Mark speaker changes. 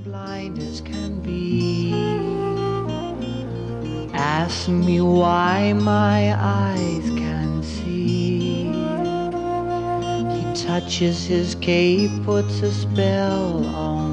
Speaker 1: blind as can be. Ask me why my eyes can see. He touches his cape, puts a spell on